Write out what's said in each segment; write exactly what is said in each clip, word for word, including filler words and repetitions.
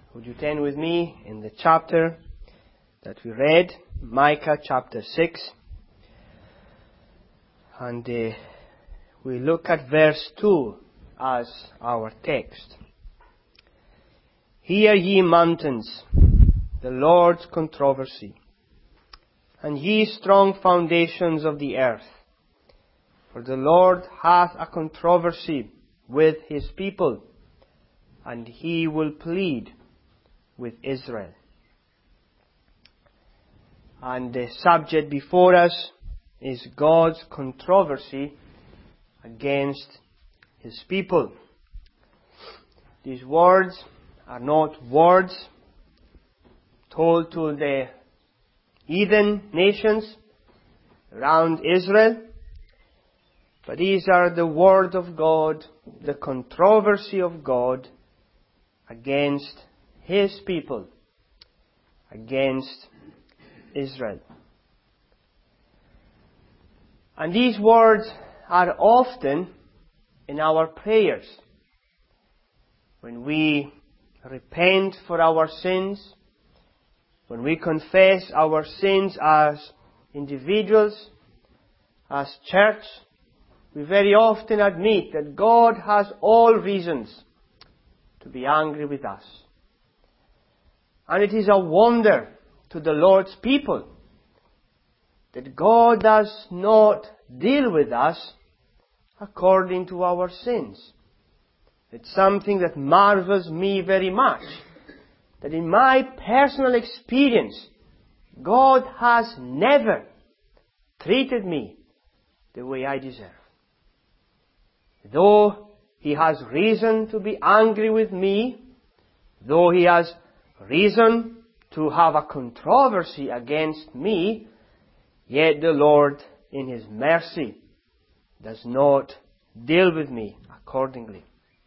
Would you turn with me in the chapter that we read, Micah chapter six. And uh, we look at verse two as our text. Hear ye mountains, the Lord's controversy, and ye strong foundations of the earth. For the Lord hath a controversy with his people, and he will plead with Israel. And the subject before us is God's controversy against his people. These words are not words told to the heathen nations around Israel, but these are the word of God, the controversy of God against his people, against Israel. And these words are often in our prayers. When we repent for our sins, when we confess our sins as individuals, as church, we very often admit that God has all reasons to be angry with us. And it is a wonder to the Lord's people that God does not deal with us according to our sins. It's something that marvels me very much, that in my personal experience, God has never treated me the way I deserve. Though He has reason to be angry with me, though He has reason to have a controversy against me, yet the Lord, in His mercy, does not deal with me accordingly.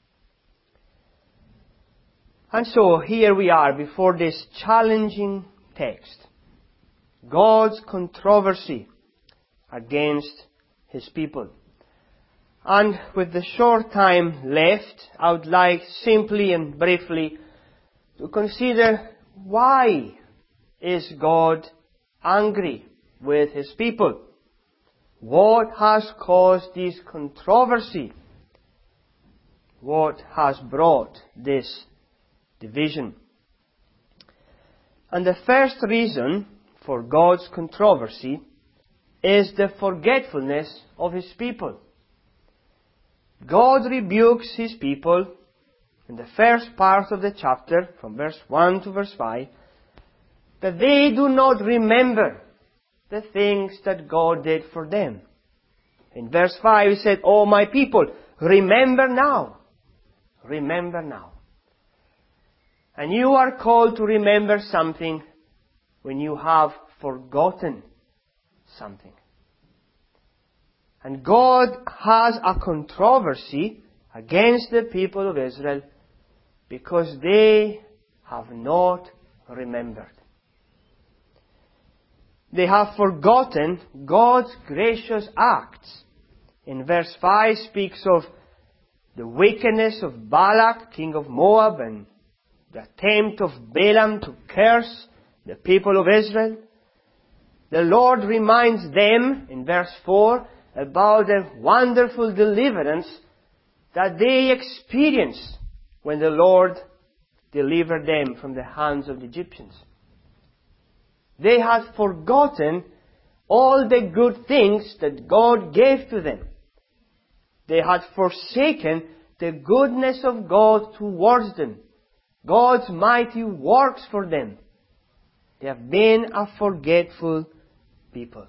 And so here we are before this challenging text. God's controversy against His people. And with the short time left, I would like simply and briefly to consider why is God angry with His people? What has caused this controversy? What has brought this division? And the first reason for God's controversy is the forgetfulness of His people. God rebukes His people in the first part of the chapter, from verse one to verse five, that they do not remember the things that God did for them. In verse five He said, "O my people, remember now, remember now." And you are called to remember something when you have forgotten something. And God has a controversy against the people of Israel because they have not remembered. They have forgotten God's gracious acts. In verse five speaks of the wickedness of Balak, king of Moab, and the attempt of Balaam to curse the people of Israel. The Lord reminds them, in verse four, about the wonderful deliverance that they experienced when the Lord delivered them from the hands of the Egyptians. They had forgotten all the good things that God gave to them. They had forsaken the goodness of God towards them, God's mighty works for them. They have been a forgetful people.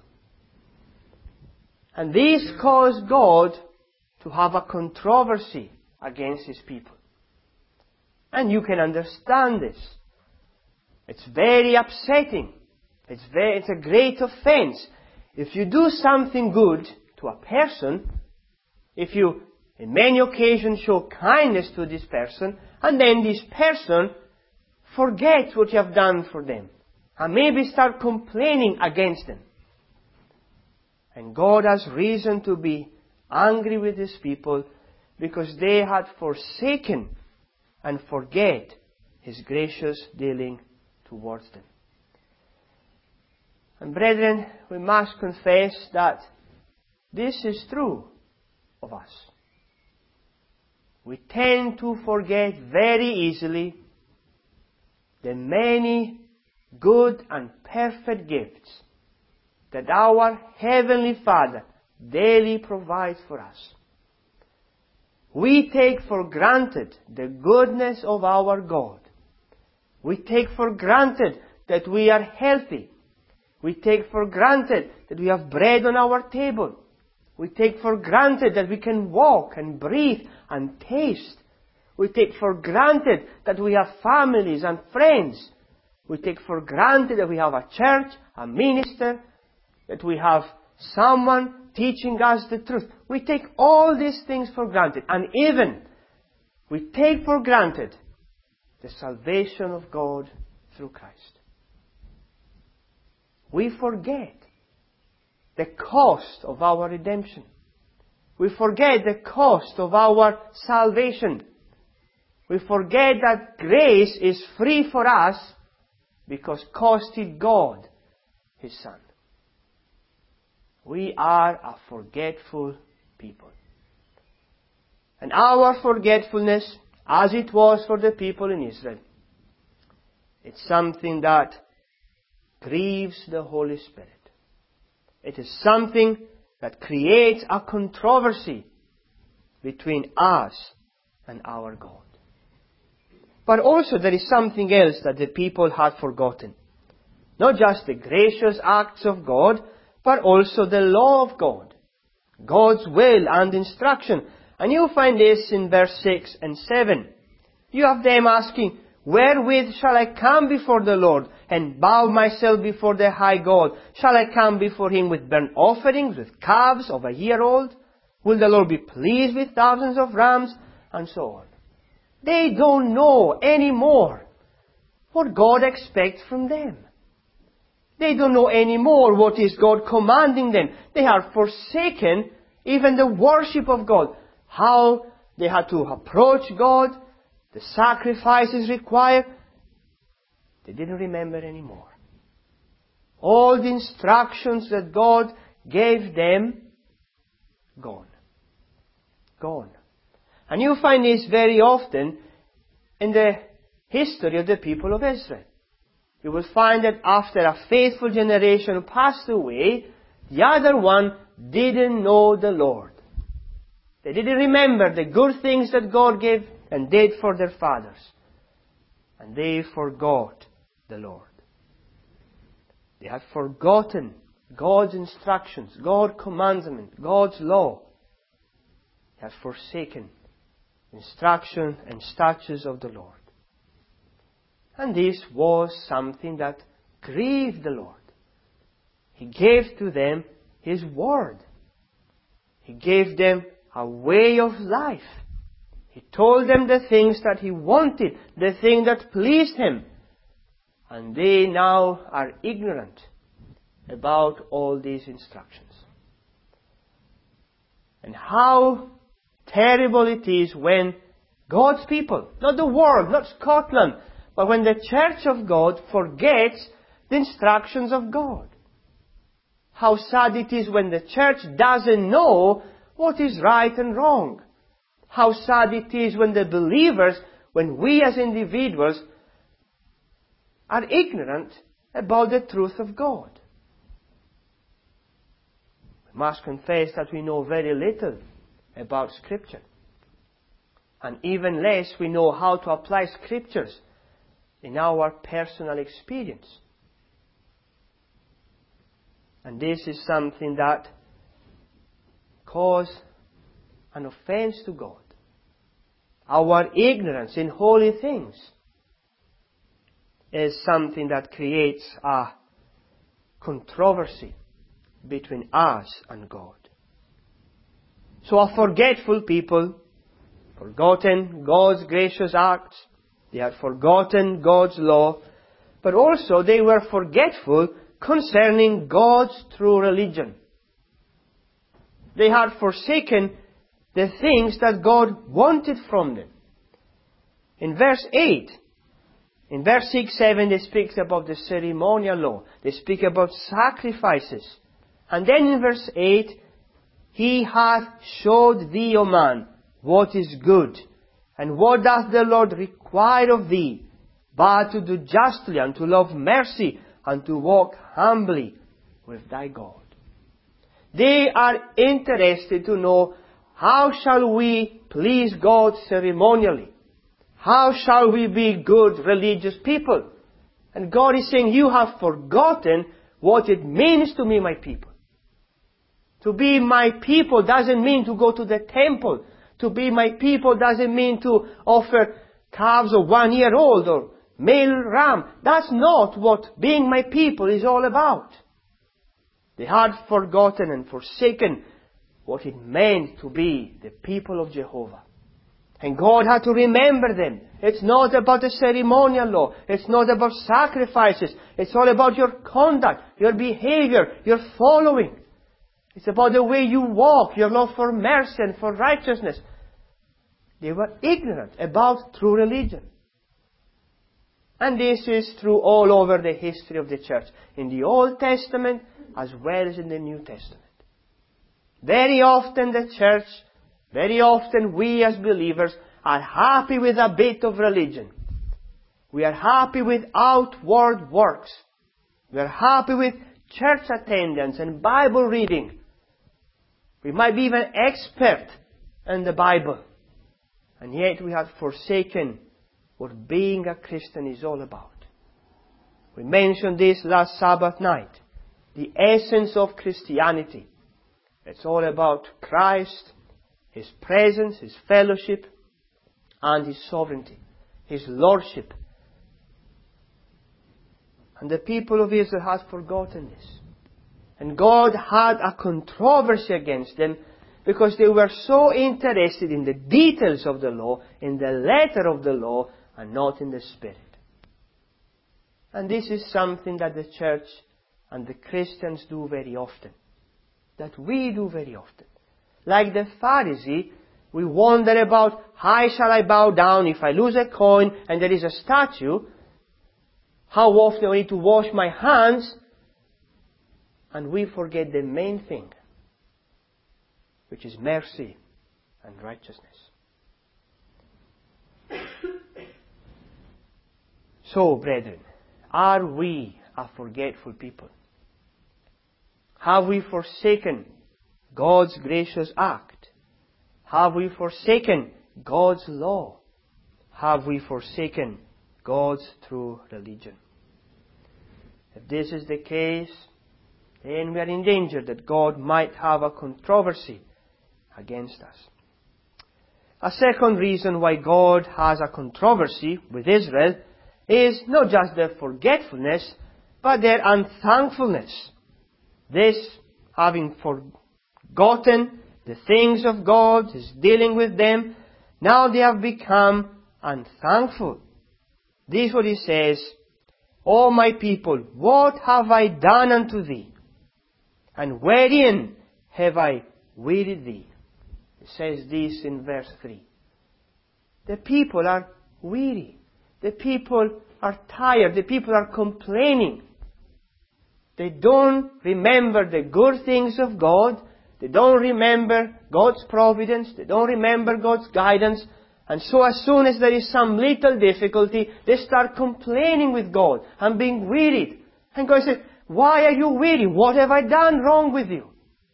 And this caused God to have a controversy against His people. And you can understand this. It's very upsetting. It's very, it's a great offense. If you do something good to a person, if you, in many occasions, show kindness to this person, and then this person forgets what you have done for them, and maybe start complaining against them. And God has reason to be angry with His people because they had forsaken and forget His gracious dealing towards them. And brethren, we must confess that this is true of us. We tend to forget very easily the many good and perfect gifts that our Heavenly Father daily provides for us. We take for granted the goodness of our God. We take for granted that we are healthy. We take for granted that we have bread on our table. We take for granted that we can walk and breathe and taste. We take for granted that we have families and friends. We take for granted that we have a church, a minister, that we have someone teaching us the truth. We take all these things for granted. And even we take for granted the salvation of God through Christ. We forget the cost of our redemption. We forget the cost of our salvation. We forget that grace is free for us because costed God His Son. We are a forgetful people. And our forgetfulness, as it was for the people in Israel, it's something that grieves the Holy Spirit. It is something that creates a controversy between us and our God. But also there is something else that the people had forgotten. Not just the gracious acts of God, but also the law of God. God's will and instruction. And you find this in verse six and seven. You have them asking, wherewith shall I come before the Lord and bow myself before the high God? Shall I come before Him with burnt offerings, with calves of a year old? Will the Lord be pleased with thousands of rams? And so on. They don't know anymore what God expects from them. They don't know anymore what is God commanding them. They have forsaken even the worship of God. How they had to approach God, the sacrifices required. They didn't remember anymore. All the instructions that God gave them, gone. Gone. And you find this very often in the history of the people of Israel. You will find that after a faithful generation passed away, the other one didn't know the Lord. They didn't remember the good things that God gave and did for their fathers. And they forgot the Lord. They had forgotten God's instructions, God's commandment, God's law. They had forsaken instruction and statutes of the Lord. And this was something that grieved the Lord. He gave to them His Word. He gave them a way of life. He told them the things that He wanted, the thing that pleased Him. And they now are ignorant about all these instructions. And how terrible it is when God's people, not the world, not Scotland, but when the Church of God forgets the instructions of God. How sad it is when the church doesn't know what is right and wrong. How sad it is when the believers, when we as individuals are ignorant about the truth of God. We must confess that we know very little about Scripture. And even less we know how to apply Scriptures in our personal experience. And this is something that causes an offense to God. Our ignorance in holy things is something that creates a controversy between us and God. So a forgetful people, forgotten God's gracious acts, they had forgotten God's law, but also they were forgetful concerning God's true religion. They had forsaken the things that God wanted from them. In verse eight, In verse six, seven, they speak about the ceremonial law. They speak about sacrifices. And then in verse eight, He hath showed thee, O man, what is good. And what doth the Lord require of thee? But to do justly, and to love mercy, and to walk humbly with thy God. They are interested to know, how shall we please God ceremonially? How shall we be good religious people? And God is saying, you have forgotten what it means to be my people. To be my people doesn't mean to go to the temple. To be my people doesn't mean to offer calves of one year old or male ram. That's not what being my people is all about. They had forgotten and forsaken what it meant to be the people of Jehovah. And God had to remember them. It's not about the ceremonial law. It's not about sacrifices. It's all about your conduct, your behavior, your following. It's about the way you walk, your love for mercy and for righteousness. They were ignorant about true religion. And this is true all over the history of the church, in the Old Testament as well as in the New Testament. Very often the church, very often we as believers are happy with a bit of religion. We are happy with outward works. We are happy with church attendance and Bible reading. We might be even expert in the Bible. And yet we have forsaken what being a Christian is all about. We mentioned this last Sabbath night. The essence of Christianity. It's all about Christ, His presence, His fellowship, and His sovereignty, His lordship. And the people of Israel had forgotten this. And God had a controversy against them because they were so interested in the details of the law, in the letter of the law, and not in the spirit. And this is something that the church and the Christians do very often. That we do very often. Like the Pharisee, we wonder about, how shall I bow down if I lose a coin and there is a statue? How often do I need to wash my hands? And we forget the main thing, which is mercy and righteousness. So, brethren, are we a forgetful people? Have we forsaken God's gracious act? Have we forsaken God's law? Have we forsaken God's true religion? If this is the case, then we are in danger that God might have a controversy against us. A second reason why God has a controversy with Israel is not just their forgetfulness, but their unthankfulness. This, having forgotten the things of God, His dealing with them, now they have become unthankful. This is what He says, O my people, what have I done unto thee? And wherein have I wearied thee? It says this in verse three. The people are weary. The people are tired. The people are complaining. They don't remember the good things of God. They don't remember God's providence. They don't remember God's guidance. And so as soon as there is some little difficulty, they start complaining with God and being wearied. And God says, why are you weary? What have I done wrong with you?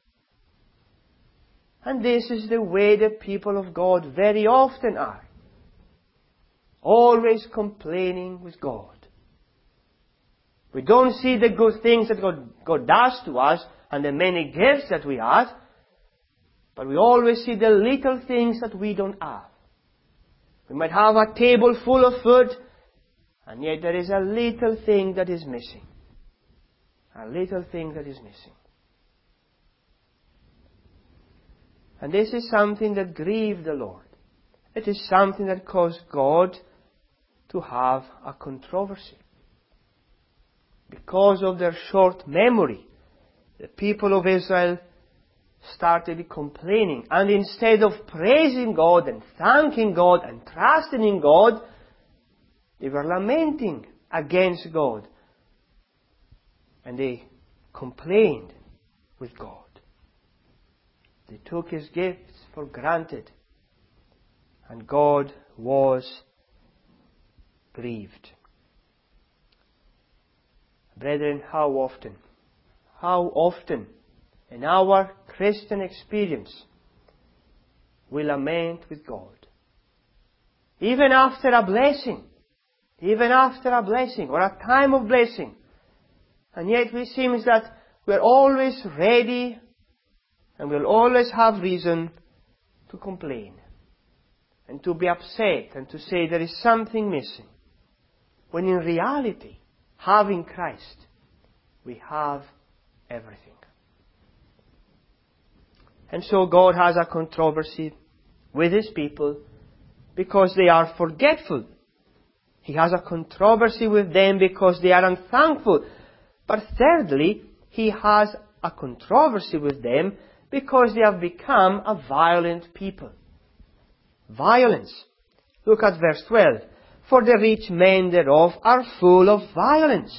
And this is the way the people of God very often are. Always complaining with God. We don't see the good things that God, God does to us and the many gifts that we have, but we always see the little things that we don't have. We might have a table full of food, and yet there is a little thing that is missing. A little thing that is missing. And this is something that grieved the Lord. It is something that caused God to have a controversy. Because of their short memory, the people of Israel started complaining. And instead of praising God and thanking God and trusting in God, They were lamenting against God. And they complained with God. They took His gifts for granted. And God was grieved. Brethren, how often, how often in our Christian experience we lament with God. Even after a blessing, even after a blessing or a time of blessing. And yet it seems that we're always ready and we'll always have reason to complain and to be upset and to say there is something missing. When in reality, having Christ, we have everything. And so God has a controversy with His people because they are forgetful. He has a controversy with them because they are unthankful. But thirdly, He has a controversy with them because they have become a violent people. Violence. Look at verse twelve. For the rich men thereof are full of violence.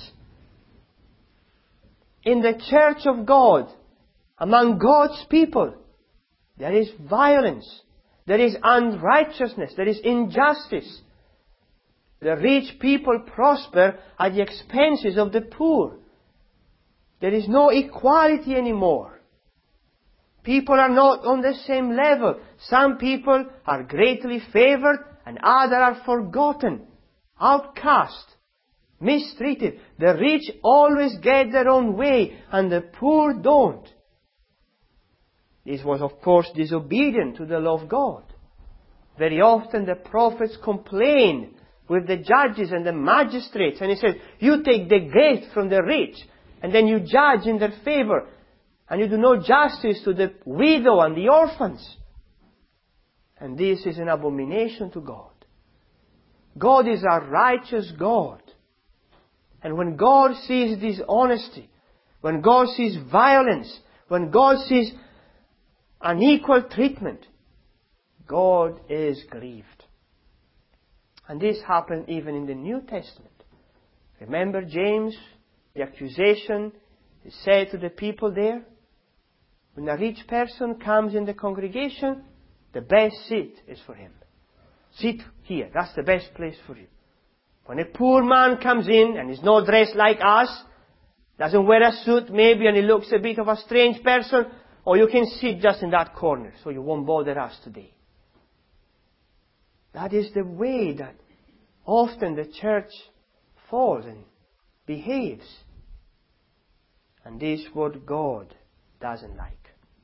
In the church of God, among God's people, there is violence. There is unrighteousness. There is injustice. The rich people prosper at the expenses of the poor. There is no equality anymore. People are not on the same level. Some people are greatly favored and others are forgotten, outcast, mistreated. The rich always get their own way and the poor don't. This was, of course, disobedient to the law of God. Very often the prophets complain with the judges and the magistrates, and he says, you take the gift from the rich, and then you judge in their favor, and you do no justice to the widow and the orphans. And this is an abomination to God. God is a righteous God. And when God sees dishonesty, when God sees violence, when God sees unequal treatment, God is grieved. And this happened even in the New Testament. Remember James, the accusation is said to the people there? When a rich person comes in the congregation, the best seat is for him. Sit here. That's the best place for you. When a poor man comes in and is not dressed like us, doesn't wear a suit maybe and he looks a bit of a strange person, or you can sit just in that corner so you won't bother us today. That is the way that often the church falls and behaves. And this is what God doesn't like.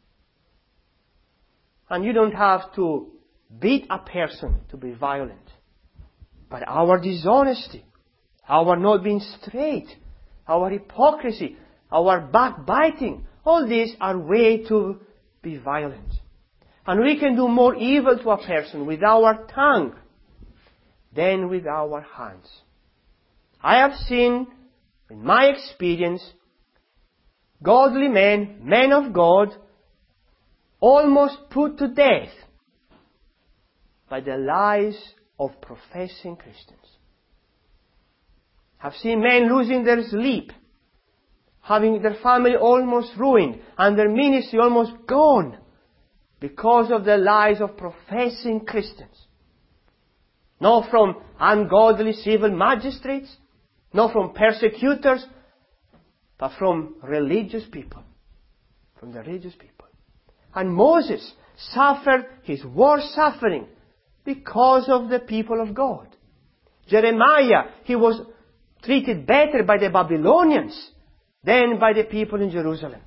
And you don't have to beat a person to be violent. But our dishonesty, our not being straight, our hypocrisy, our backbiting, all these are ways to be violent. And we can do more evil to a person with our tongue than with our hands. I have seen, in my experience, godly men, men of God, almost put to death by the lies of professing Christians. I've seen men losing their sleep, having their family almost ruined, and their ministry almost gone, because of the lies of professing Christians. Not from ungodly civil magistrates, not from persecutors, but from religious people. From the religious people. And Moses suffered his worst suffering because of the people of God. Jeremiah, he was treated better by the Babylonians than by the people in Jerusalem.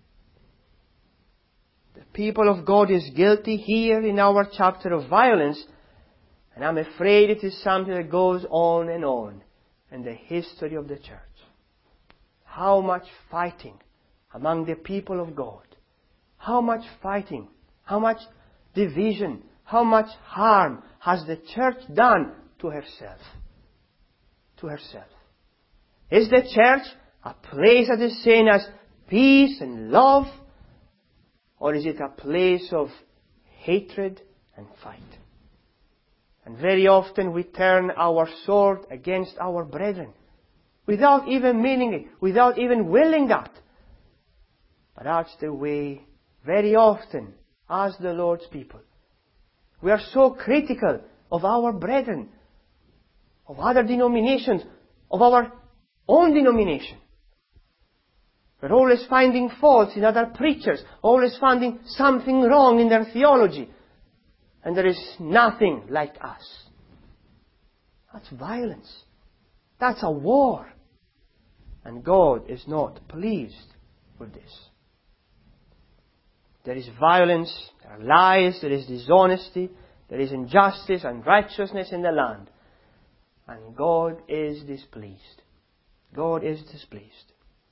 The people of God is guilty here in our chapter of violence, and I'm afraid it is something that goes on and on in the history of the church. How much fighting among the people of God. How much fighting, how much division, how much harm has the church done to herself? To herself. Is the church a place that is seen as peace and love? Or is it a place of hatred and fight? And very often we turn our sword against our brethren, without even meaning it, without even willing that. But that's the way, very often, as the Lord's people. We are so critical of our brethren, of other denominations, of our own denomination. We're always finding faults in other preachers, always finding something wrong in their theology. And there is nothing like us. That's violence. That's a war. And God is not pleased with this. There is violence, there are lies, there is dishonesty, there is injustice and unrighteousness in the land. And God is displeased. God is displeased.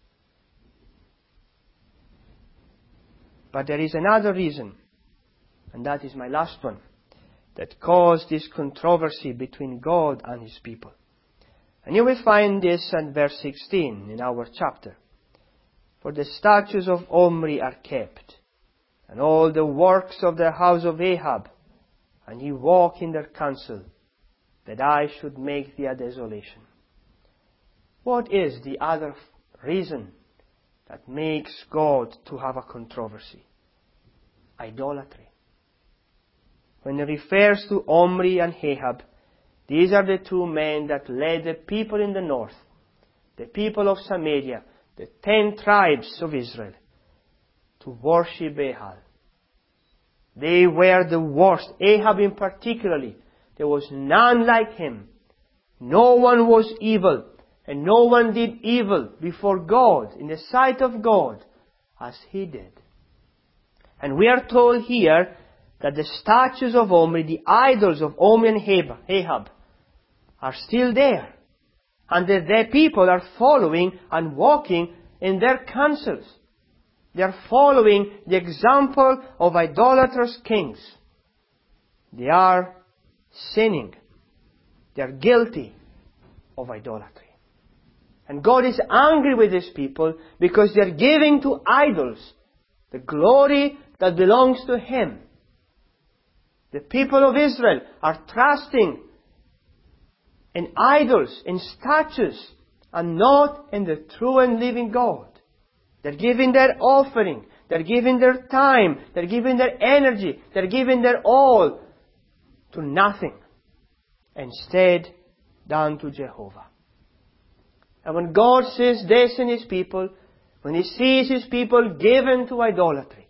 But there is another reason, and that is my last one, that caused this controversy between God and His people. And you will find this in verse sixteen in our chapter. For the statutes of Omri are kept, and all the works of the house of Ahab, and ye walk in their counsel, that I should make thee a desolation. What is the other reason that makes God to have a controversy? Idolatry. When it refers to Omri and Ahab, these are the two men that led the people in the north, the people of Samaria, the ten tribes of Israel, to worship Baal. They were the worst. Ahab in particularly. There was none like him. No one was evil, and no one did evil before God, in the sight of God, as he did. And we are told here that the statues of Omri, the idols of Omri and Ahab, are still there. And that their people are following and walking in their counsels. They are following the example of idolatrous kings. They are sinning. They are guilty of idolatry. And God is angry with His people because they are giving to idols the glory that belongs to Him. The people of Israel are trusting in idols, in statues, and not in the true and living God. They're giving their offering, they're giving their time, they're giving their energy, they're giving their all to nothing, instead than to Jehovah. And when God sees this in His people, when He sees His people given to idolatry,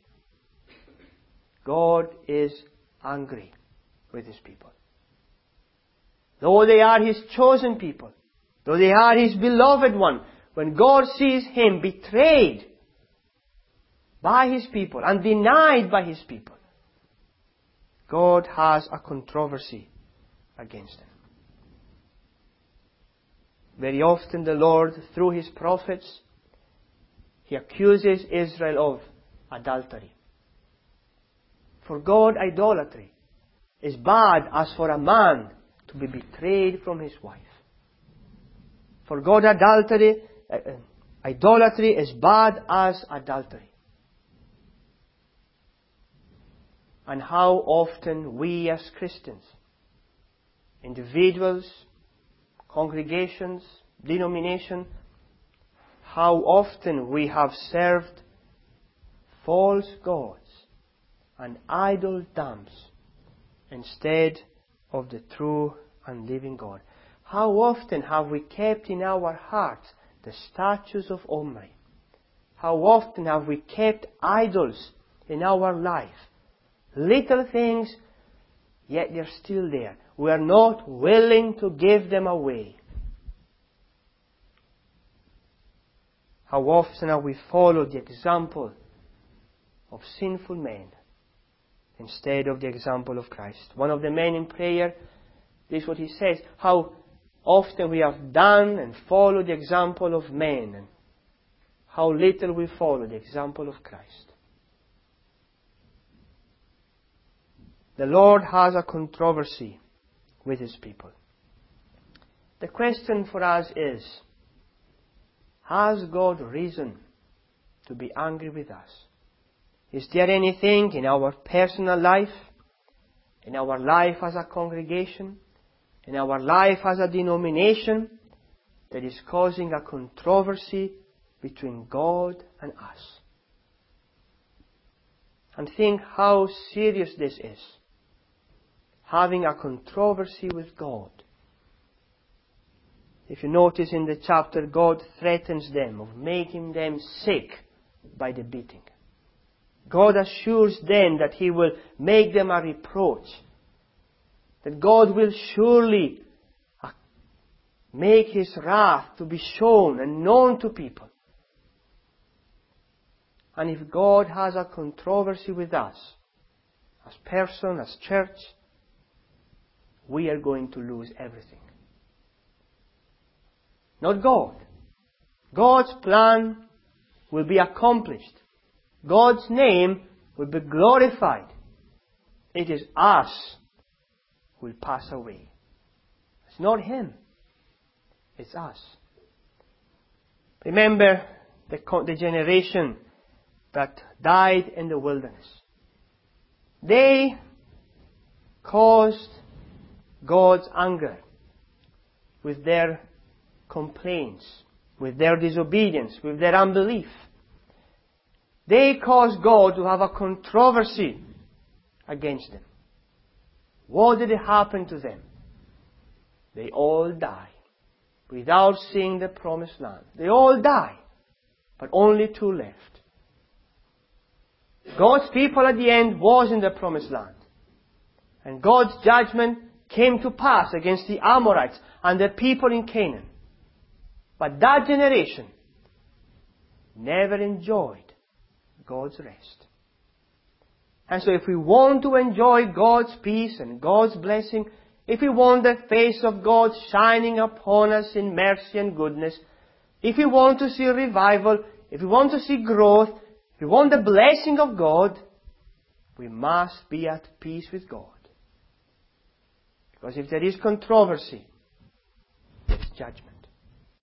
God is angry with His people. Though they are His chosen people, though they are His beloved one, when God sees him betrayed by His people and denied by His people, God has a controversy against him. Very often the Lord, through His prophets, He accuses Israel of adultery. For God, idolatry is bad as for a man to be betrayed from his wife. For God, adultery, uh, idolatry is bad as adultery. And how often we as Christians, individuals, congregations, denomination, how often we have served false gods and idol dams instead of the true and living God. How often have we kept in our hearts the statues of Omri? How often have we kept idols in our life? Little things, yet they're still there. We are not willing to give them away. How often have we followed the example of sinful men instead of the example of Christ? One of the men in prayer, this is what he says, how often we have done and followed the example of men, and how little we follow the example of Christ. The Lord has a controversy with His people. The question for us is, has God reason to be angry with us? Is there anything in our personal life, in our life as a congregation, in our life as a denomination, that is causing a controversy between God and us. And think how serious this is. Having a controversy with God. If you notice in the chapter, God threatens them of making them sick by the beating. God assures them that He will make them a reproach. That God will surely make His wrath to be shown and known to people. And if God has a controversy with us, as person, as church, we are going to lose everything. Not God. God's plan will be accomplished. God's name will be glorified. It is us who will pass away. It's not Him. It's us. Remember the, the generation that died in the wilderness. They caused God's anger with their complaints, with their disobedience, with their unbelief. They caused God to have a controversy against them. What did happen to them? They all died without seeing the promised land. They all died, but only two left. God's people at the end was in the promised land. And God's judgment came to pass against the Amorites and the people in Canaan. But that generation never enjoyed God's rest. And so if we want to enjoy God's peace and God's blessing, if we want the face of God shining upon us in mercy and goodness, if we want to see revival, if we want to see growth, if we want the blessing of God, we must be at peace with God. Because if there is controversy, there is judgment.